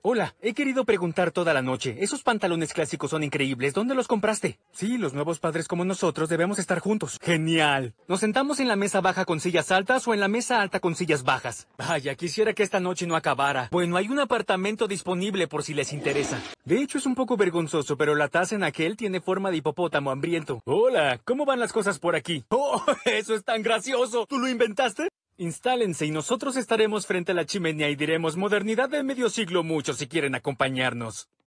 Hola, he querido preguntar toda la noche. Esos pantalones clásicos son increíbles. ¿Dónde los compraste? Sí, los nuevos padres como nosotros debemos estar juntos. ¡Genial! ¿Nos sentamos en la mesa baja con sillas altas o en la mesa alta con sillas bajas? Vaya, quisiera que esta noche no acabara. Bueno, hay un apartamento disponible por si les interesa. De hecho, es un poco vergonzoso, pero la taza en aquel tiene forma de hipopótamo hambriento. Hola, ¿cómo van las cosas por aquí? ¡Oh, eso es tan gracioso! ¿Tú lo inventaste? Instálense y nosotros estaremos frente a la chimenea y diremos modernidad del medio siglo mucho si quieren acompañarnos.